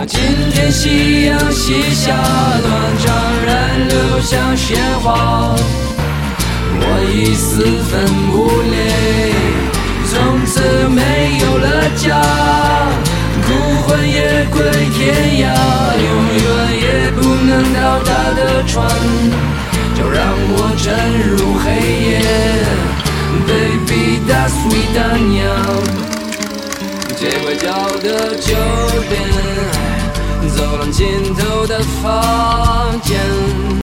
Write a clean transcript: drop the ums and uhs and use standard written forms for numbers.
今天夕阳西下，断肠人流向鲜花，我已四分五裂，从此没有了家，孤魂野归天涯，永远也不能到达的船，就让我沉入黑夜 Baby that's sweet 的鸟，街拐角的酒店，走廊尽头的房间。